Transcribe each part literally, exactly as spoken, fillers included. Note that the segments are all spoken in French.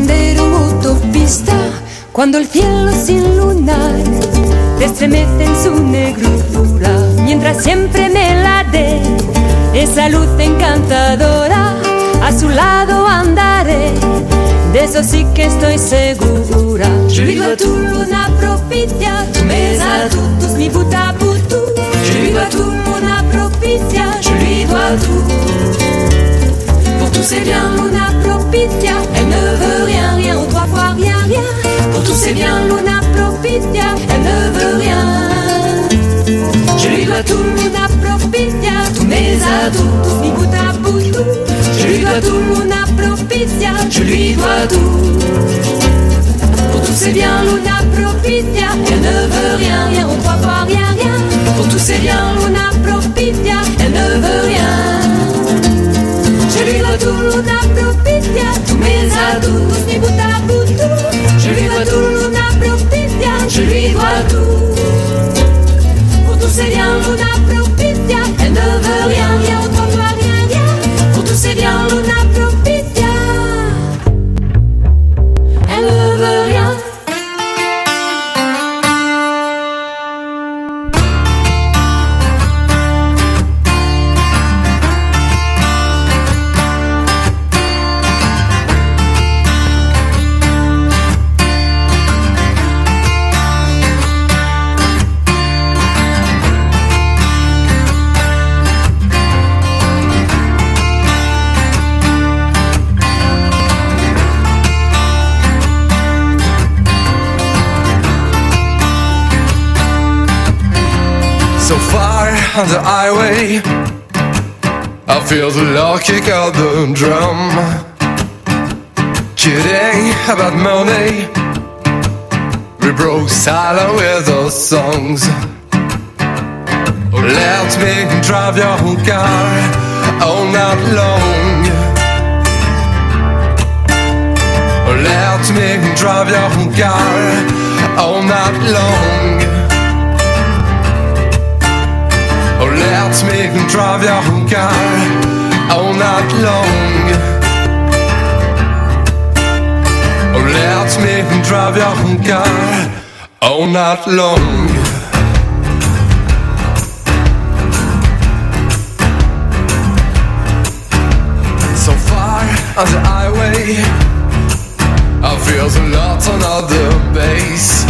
prendere un'autopista quando il cielo sin lunar te estremece en su negrura, mientras siempre me la dé esa luz encantadora, a su lado andaré, de eso sí que estoy segura. Je lui dois tout, luna propicia, tu m'es à tout, tous mi bout à bout tout. Je lui dois tout, luna propicia, je lui dois tout. Pour tous c'est bien, luna propicia, elle ne veut rien, rien, ou trois fois rien, rien. Pour tous c'est bien, luna propicia, elle ne veut rien. Je lui dois tout, luna propicia, tous mes atouts, tous mi bout à bout tout. Je lui dois tout, luna propicia, je lui dois tout. Pour tous c'est bien, luna propicia, elle ne veut rien, rien, ou trois fois rien, rien. Pour tous c'est bien, luna propicia, elle ne veut rien. Je lui dois tout, luna propicia, tous mes atouts, tous mi bout à bout tout. Je lui dois tout, luna propicia, je lui dois tout. Pour tous c'est bien, luna propicia, elle ne veut rien, rien, trois fois rien, rien. Pour tous c'est bien, luna propicia, elle ne veut rien. So far on the highway, I feel the low kick of the drum. Kidding about money, we broke silent with those songs. Let me drive your car all night long. Let me drive your car all night long. Oh, let me drive your car all night long. Oh, let me drive your car all night long. So far on the highway, I feel the lot on the bass.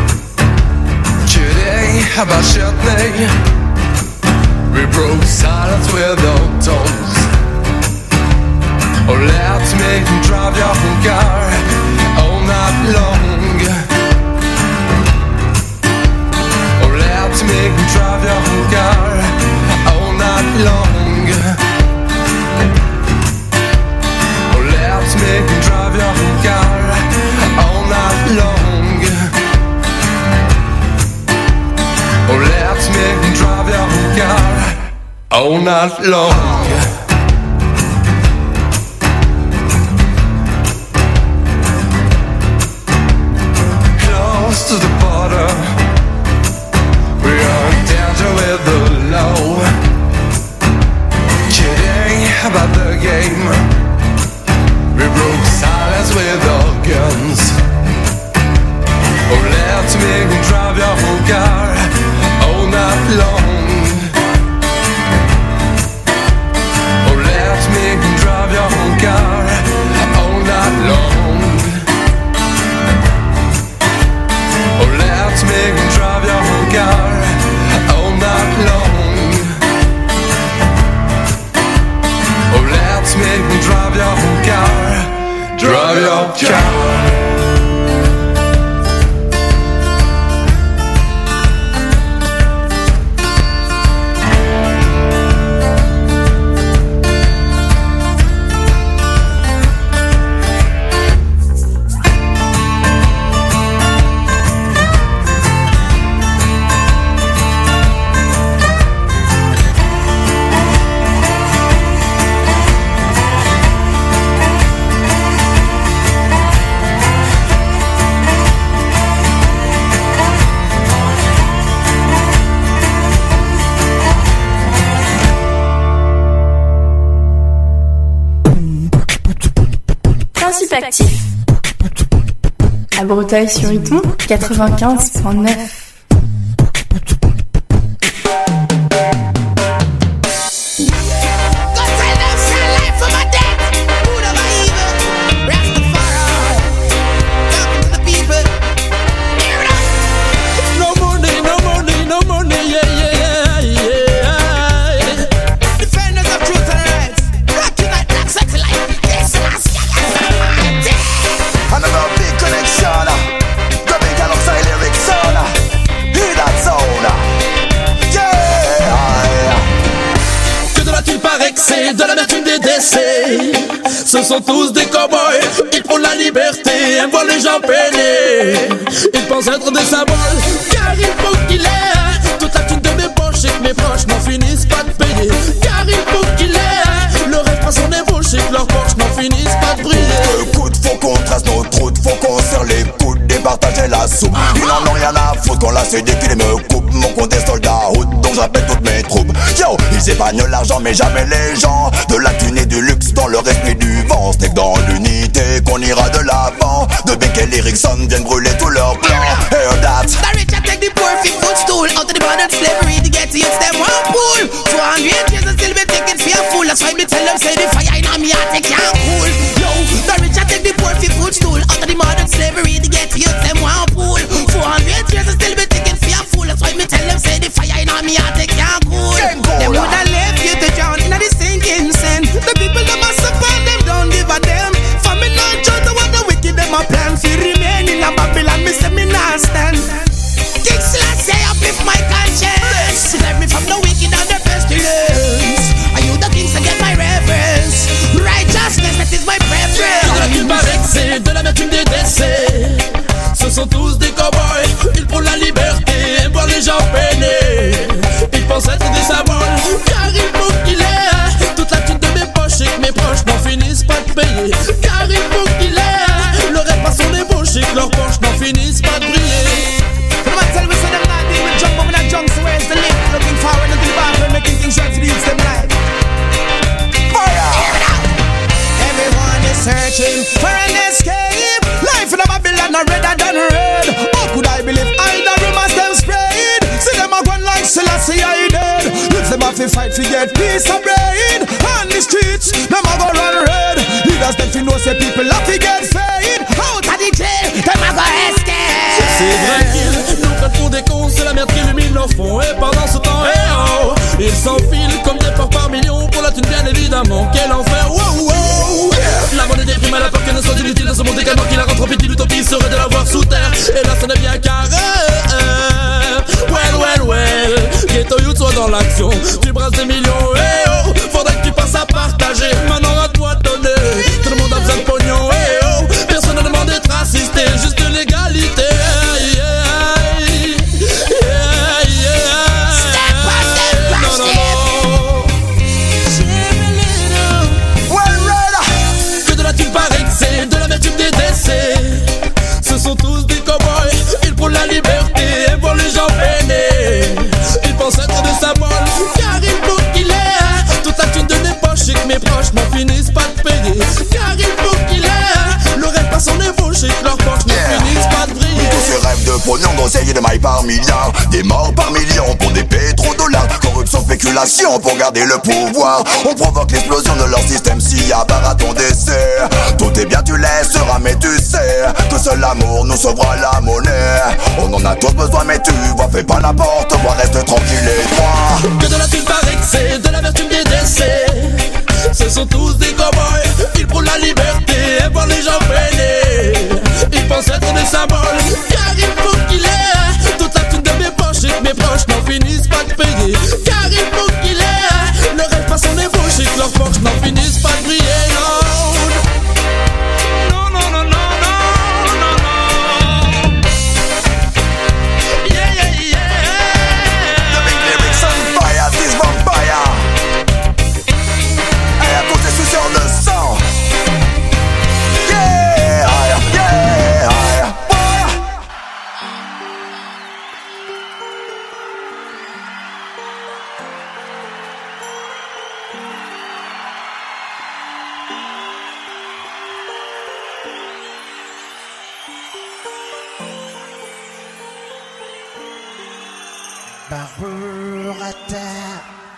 Kidding about Chutney, we broke silence with our tongues. Oh, let me drive your car all night long. Oh, let me drive your car all night long. Oh, let me drive your car all night long. Oh, let me drive your car all night long. Close to the border, we are in danger with the law. Kidding about the game, we broke silence with our guns. Oh, let me drive your car all night long. Oh, let me drive your car all night long. Oh, let me drive your car all night long. Oh, let me drive your car, drive your car. Principe actif. À Breteuil-sur-Iton, quatre-vingt-quinze point neuf. C'est de l'amertume des décès. Ce sont tous des cow-boys. Ils font la liberté, aiment voir les gens peiner. Ils pensent être des symboles, car il faut qu'il ait toute la thune de mes poches et que mes proches n'en finissent pas de payer. Car il faut qu'il ait le rêve à son ébauche et que leurs poches n'en finissent pas de briller. Le coup de faut qu'on trace notre route, faut qu'on serre les coudes, départager la soupe. Ils n'en ont rien à foutre quand la C D qu'il me coupe. Mon compte est soldat route, donc j'appelle toutes mes troupes. Yo, ils épargnent l'argent mais jamais les gens. De la thune et du luxe dans le respect du vent. C'est que dans l'unité qu'on ira de l'avant. De Beck et Erickson viennent brûler tous leurs plans. Hear that. The rich I take the poor fit footstool out of the modern slavery. To get to youths them one pool. four hundred years and still be taking for a fool. That's why me tell them say the fire in me heart they can't cool. Yo, the rich I take the poor fit footstool out of the modern slavery. To get to youths them one pool. four hundred years and still be taking for a fool. That's why me tell them say the fire in me heart they can't cool. Them woulda left you to drown in the sinking sand. The people that must support them don't give a damn. For me not judge what the wicked them a plan. Fi remain in a Babylon, me say me not stand. King Selassie uplift my conscience. Save me from the wicked and the pestilence. Are you the kings to get my reverence? Righteousness, that is my preference. Il paraît que c'est de l'amertume des décès. Ce sont tous des cow-boys. Ils font la liberté, aiment voir les gens peiner. Ils pensent être des symboles, car il faut qu'il ait toute la thune de mes poches et que mes proches n'en finissent pas de payer. Car il faut qu'il ait le rêve à son ébauche et que leurs poches n'en finissent pas de briller. Tell me so them not deal with junk, but when I junk, so where's the link? Looking forward into the bathroom, making things right for the youths them life. Fire! Everyone is searching for an escape. Life in a Babylon are redder than red. How could I believe I the rumors them spread? See them a gone like Selassie I dead. If them have to fight to get peace of brain. On the streets, them a go run red. Leaders them fi know say people have to get fade. Out of the jail, them a go escape. C'est vrai qu'ils nous prennent pour des cons, c'est la merde qui illumine leur fond. Et pendant ce temps, hey oh, ils s'enfilent comme des porcs par millions. Pour la thune bien évidemment, quel enfer, wow wow. La monnaie des primes à la peur qu'elle ne soit inutile dans ce monde également. Qui la rend trop petite, l'utopie serait de la voir sous terre. Et là ce n'est bien carré. Well well well, Ghetto Youth soit dans l'action. Tu brasses des millions, hey oh, faudrait que tu passes à partager. Maintenant à toi de donner, tout le monde a besoin de pognon, hey oh. Personne ne demande d'être assisté, juste de l'égalité. Ce sont tous des cow-boys, ils font la liberté, et pour les gens peinés. Ils pensent être des symboles, car il faut qu'il ait toute la thune de mes poches et que mes proches n'en finissent pas de payer. Car il faut qu'il ait le rêve à son ébauche et que leurs poches n'en yeah. finissent pas de briller. Tous ces rêves de pognon, d'oseille et de mailles par milliards. Des morts par millions pour des pétrodollars. Corruption, spéculation pour garder le pouvoir. On provoque l'explosion de leur système s'il y a barre à ton décès. Tout est bien, tu laisseras, mais tu sais que seul l'amour nous sauvera la monnaie. On en a tous besoin, mais tu vois, fais pas n'importe quoi, reste tranquille et droit. Que de la thune paraît que c'est de l'amertume des décès. Ce sont tous des cow-boys, ils prônent la liberté et voir les gens peiner. Ils pensent être des symboles, car il faut qu'il ait toute la thune de mes poches et que mes proches n'en finissent pas de payer. Car il faut qu'il ait le rêve à son ébauche et que leurs poches n'en finissent pas de briller. Non, non, non, non, non, non, non. Yeah, yeah, yeah. The big lyrics on fire, this vampire. Et à tous les soucis de Baruch atah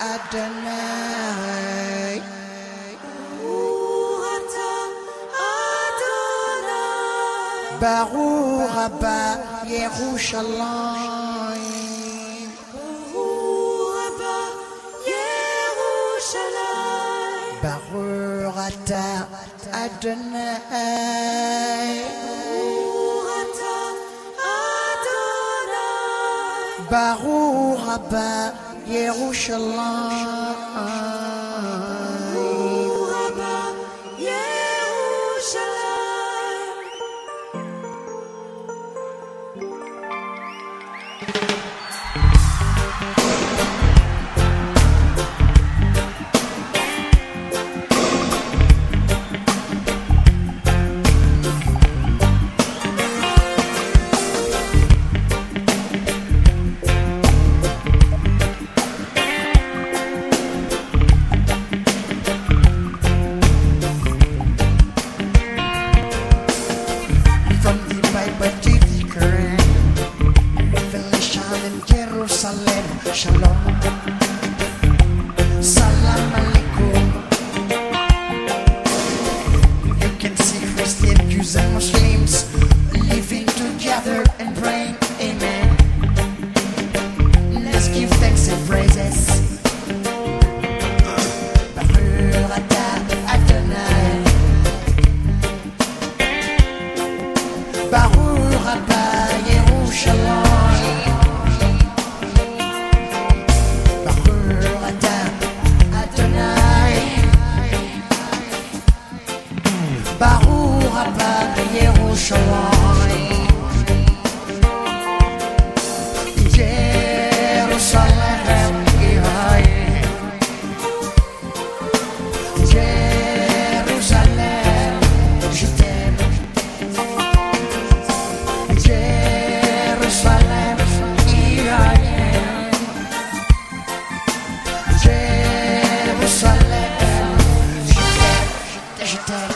Adonai. Baruch Abba Yerushalayim. Baruch atah Adonai. Baruch Abba Shalom, Salam Alaikum. You can see Christian Jews and Muslims living together and praying, amen. Let's give thanks and praises. Baruch atah Adonai. Baruch Abba Yerushalayim. Baruch Abba Yerushalayim. Jerusalem, Yerayim. Jerusalem, je t'aime. Jerusalem, Yerayim. Jerusalem, je t'aime, je t'aime.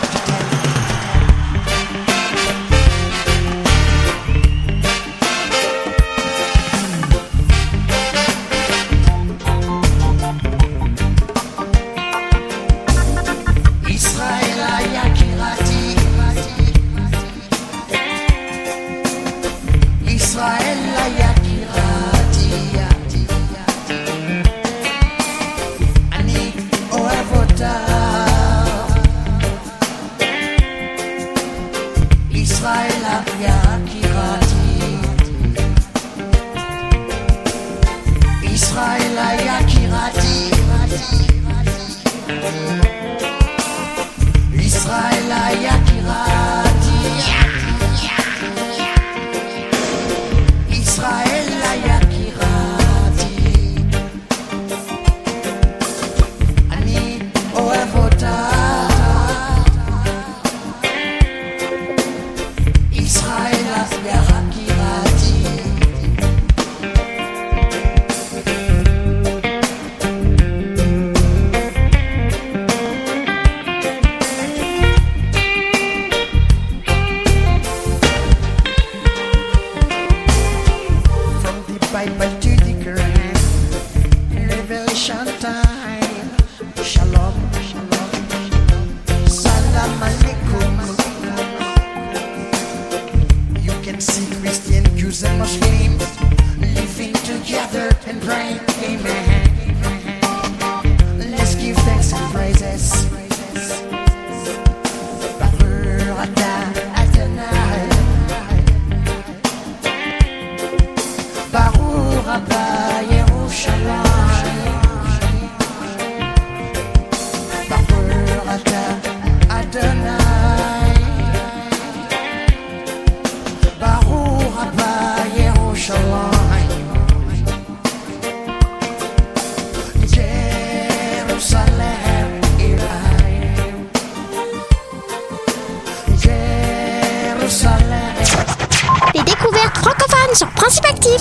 Les découvertes francophones sur Principe Actif.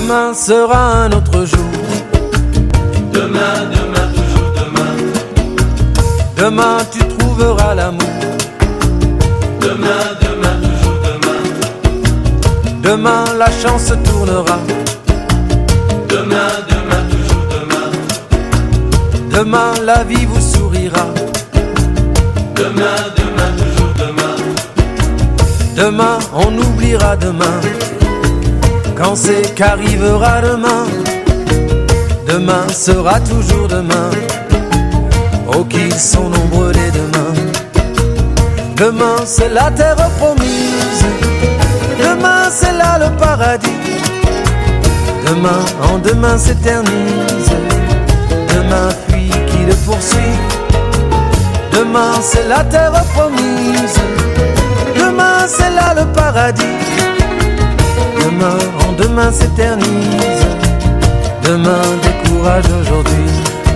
Demain sera un autre jour. Demain, demain, toujours demain. Demain tu trouveras l'amour. Demain, demain, toujours demain. Demain la chance tournera. Demain, demain, toujours demain. Demain la vie vous sourira. Demain, demain, toujours demain. Demain on oubliera demain. Quand c'est qu'arrivera demain. Demain sera toujours demain. Oh qu'ils sont nombreux les demains. Demain c'est la terre promise. Demain c'est là le paradis. Demain en demain s'éternise. Demain puis qui le poursuit. Demain c'est la terre promise. Demain c'est là le paradis. Demain en demain s'éternise. Demain décourage aujourd'hui.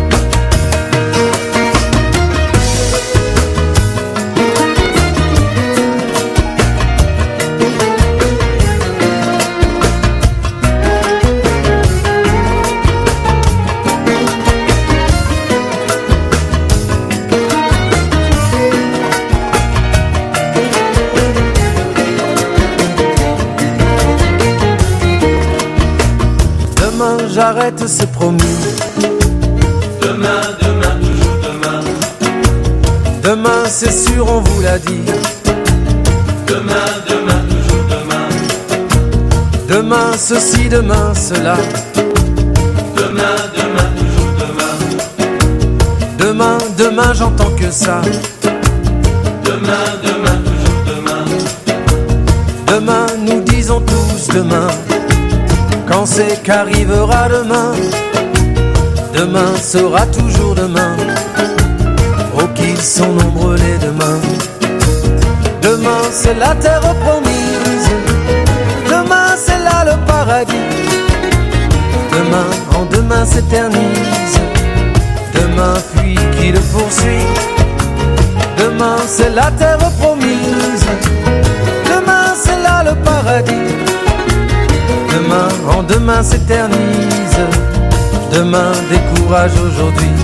J'arrête, c'est promis. Demain, demain, toujours demain. Demain, c'est sûr, on vous l'a dit. Demain, demain, toujours demain. Demain, ceci, demain, cela. Demain, demain, toujours demain. Demain, demain, j'entends que ça. Demain, demain, toujours demain. Demain, nous disons tous demain. Quand c'est qu'arrivera demain. Demain sera toujours demain. Oh qu'ils sont nombreux les demain. Demain c'est la terre promise. Demain c'est là le paradis. Demain en demain s'éternise. Demain puis qui le poursuit. Demain c'est la terre promise. Demain c'est là le paradis. Demain en demain s'éternise. Demain décourage aujourd'hui.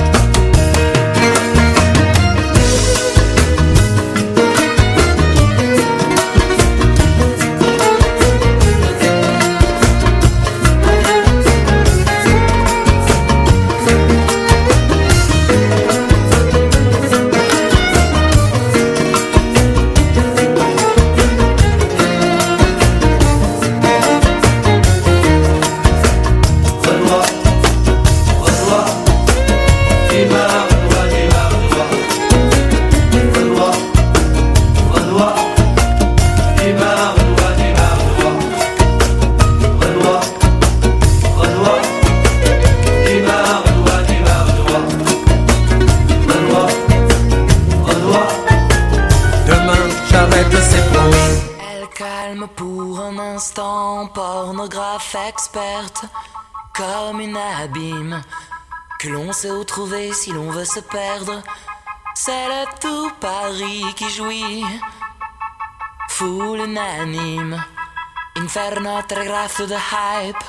Experte comme une abîme que l'on sait où trouver si l'on veut se perdre. C'est le tout Paris qui jouit, foule unanime. Inferno telegraph to the hype.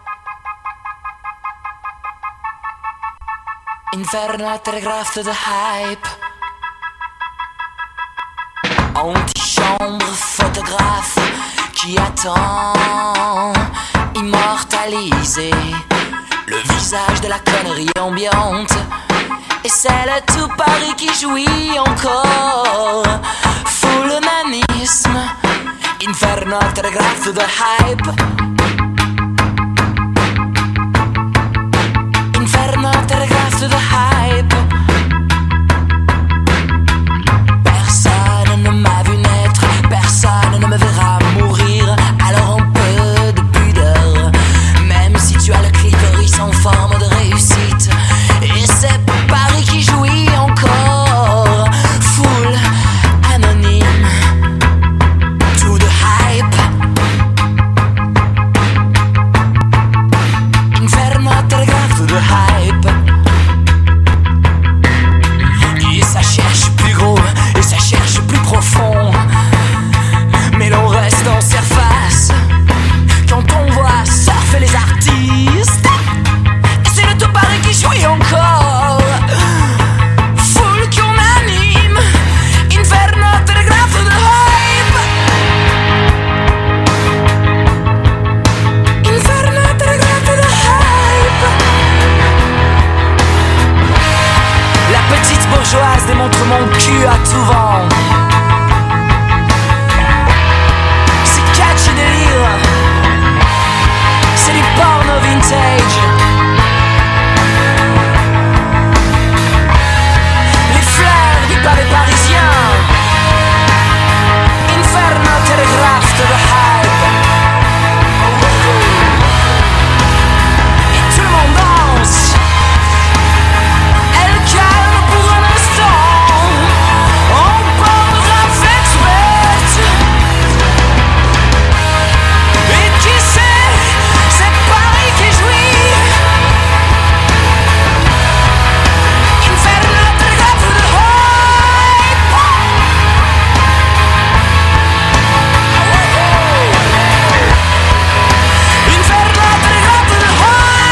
Inferno telegraph to the hype. Antichambre photographe qui attend. Immortalisé, le visage de la connerie ambiante. Et c'est le tout Paris qui jouit encore. Full humanisme. Inferno telegraph to the hype. Inferno telegraph to the hype. Personne ne m'a vu naître, personne ne me verra mourir. Alors on peut de pudeur, même si tu as le clitoris en forme de réussite. Et c'est Paris qui jouit encore. Full anonyme. To the hype. montre mon cul à tout vent. C'est catchy délire, c'est du porno vintage. Les fleurs du pavé parisien, Inferno télégraphe de hype. Et tout le monde danse. Elle calme pour un instant. On parle de réflexe bête. Et qui sait, c'est Paris qui jouit. Inferno télégraphe de hype. Inferno télégraphe de hype.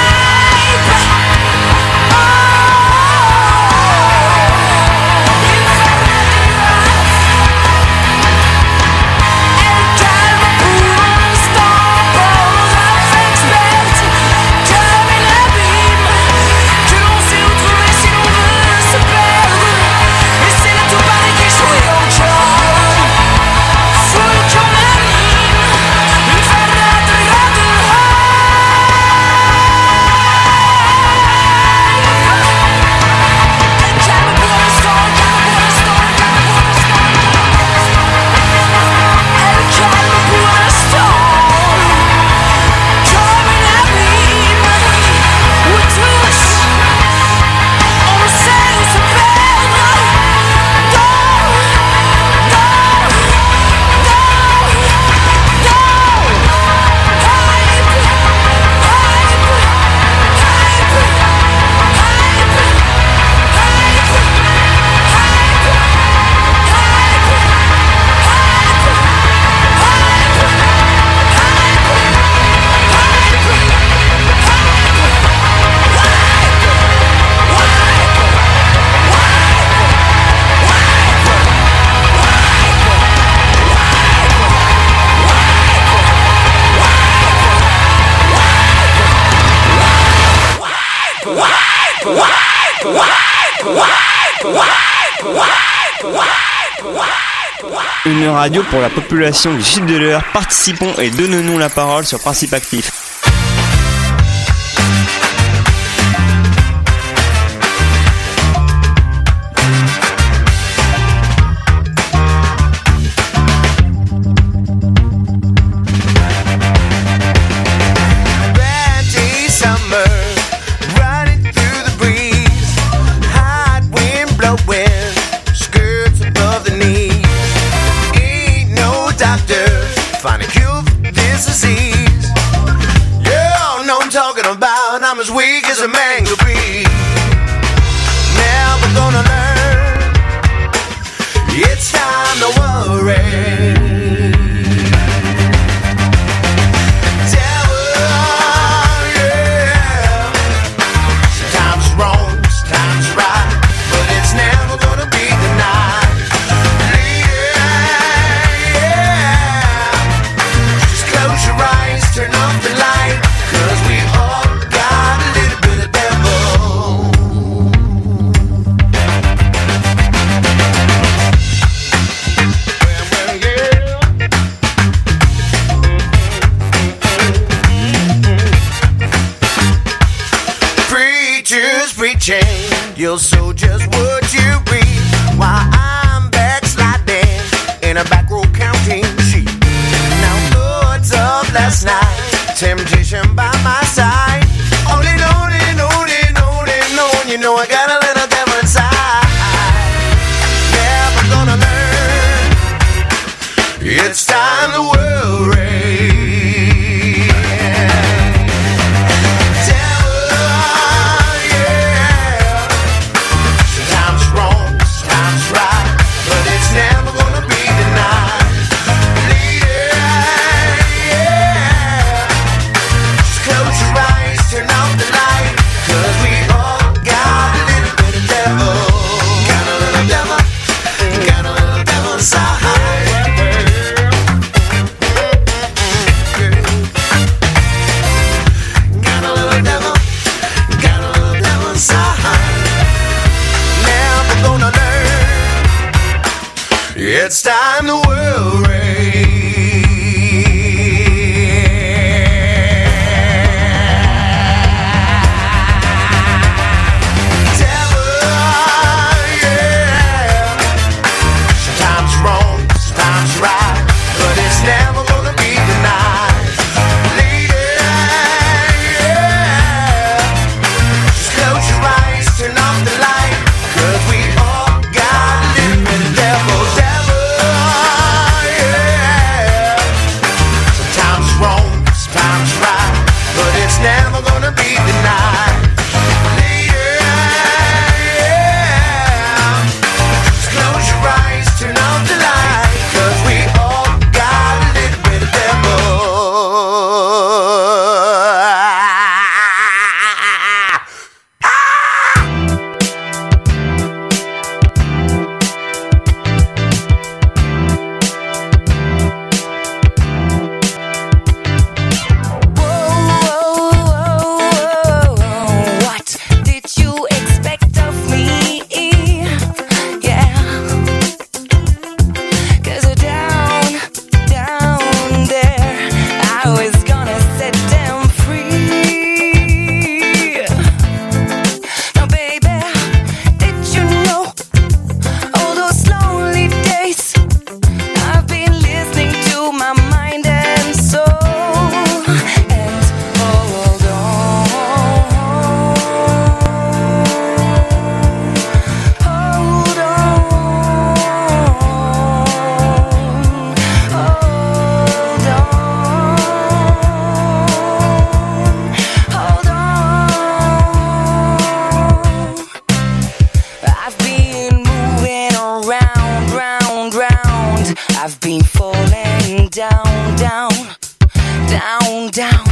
Une radio pour la population du sud de l'Eure. Participons et donnons-nous la parole sur Principe Actif. I'm as weak as a man could be. Never gonna learn. It's time to worry. Devil, yeah. Sometimes it's wrong, sometimes it's right, but it's never gonna be denied. Yeah, yeah. Just close your eyes, turn off the light, 'cause we all you'll sow just what you reap, while I'm backsliding in a back row counting sheep. Now thoughts of last night, temptation by my side. Only known and known and known and known, you know I got a little devil inside. Never gonna learn. It's time to worry. Close your eyes. it's time to worry. Never gonna be denied. Lady, yeah. Just close your eyes, turn off the light, 'cause we all got a little bit of devil, devil, yeah. Sometimes it's wrong, sometimes it's right, but it's never gonna be denied. Lady, yeah. Just close your eyes, turn off the light, 'cause we all I've been falling down, down, down, down.